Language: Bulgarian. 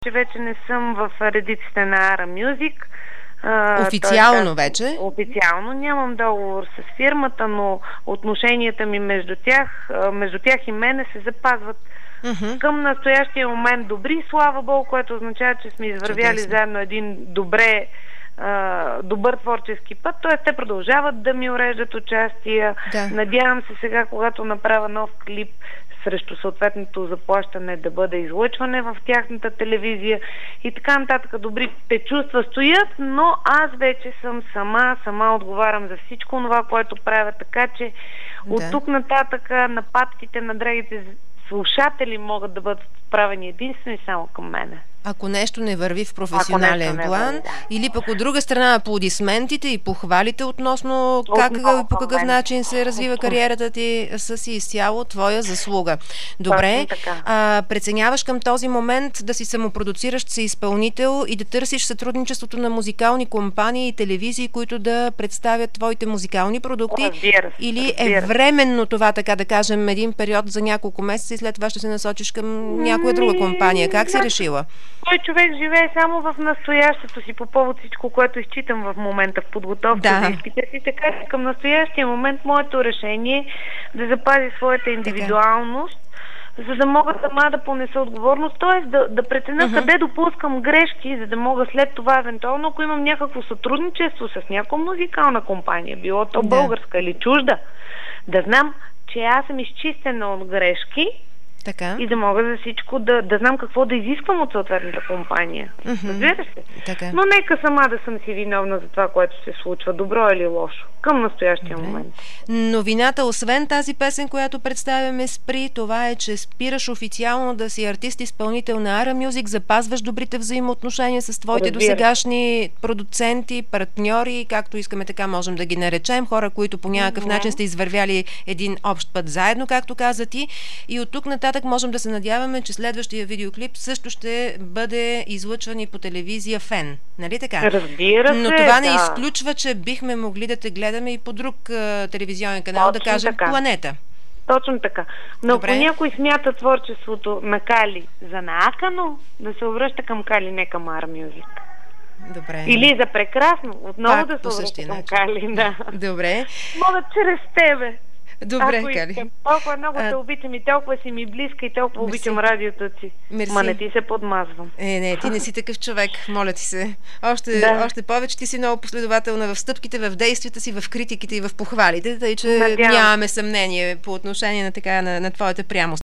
че вече не съм в редиците на Ara Music. Официално вече? Официално. Нямам договор с фирмата, но отношенията ми между тях и мене се запазват към настоящия момент добри, слава Богу, което означава, че сме извървяли заедно един добър творчески път, т.е. те продължават да ми уреждат участия. Да. Надявам се сега, когато направя нов клип срещу съответното заплащане, да бъде излъчване в тяхната телевизия и така нататък. Добрите чувства стоят, но аз вече съм сама отговарям за всичко това, което правя, така че от тук нататък нападките на драгите слушатели могат да бъдат правени единствено и само към мене. Ако нещо не върви в професионален план, или пък от друга страна аплодисментите и похвалите относно как и по какъв начин се развива кариерата ти, са си изцяло твоя заслуга. Добре, преценяваш към този момент да си самопродуциращ се изпълнител и да търсиш сътрудничеството на музикални компании и телевизии, които да представят твоите музикални продукти, или е временно това, така да кажем, един период за няколко месеца и след това ще се насочиш към някоя друга компания? Как си решила? Той човек живее само в настоящето си по повод всичко, което изчитам в момента в подготовка за изпита си, така че към настоящия момент моето решение е да запази своята индивидуалност, за да мога сама да понеса отговорност, т.е. да преценя къде допускам грешки, за да мога след това, евентуално, ако имам някакво сътрудничество с някаква музикална компания, било то българска или чужда, да знам, че аз съм изчистена от грешки. Така. И да мога за всичко да знам какво да изисквам от съответната компания. Разбира се. Така. Но нека сама да съм си виновна за това, което се случва, добро или лошо, към настоящия момент. Новината, освен тази песен, която представяме Спри, това е, че спираш официално да си артист-изпълнител на Ara Music, запазваш добрите взаимоотношения с твоите досегашни продуценти, партньори, както искаме така можем да ги наречем, хора, които по някакъв начин сте извървяли един общ път заедно, както каза ти. И от тук нататък можем да се надяваме, че следващия видеоклип също ще бъде излъчван и по телевизия ФЕН. Нали така? Разбира се, но това не изключва, че бихме могли да те гледаме и по друг телевизионен канал, да кажем Планета. Точно така. Но ако някой смята творчеството на Кали за наакано, да се обръща към Кали, не към Ara Music. Добре. Или за прекрасно, отново да се обръща към Кали. Да. Добре. Мога чрез тебе. Добре, Кали. Толкова много те обичам и толкова си ми близка и толкова обичам радиото си. Ма не ти се подмазвам. Не, ти не си такъв човек, моля ти се. Още повече ти си много последователна в стъпките, в действията си, в критиките и в похвалите, тъй че нямаме съмнение по отношение на твоята прямост.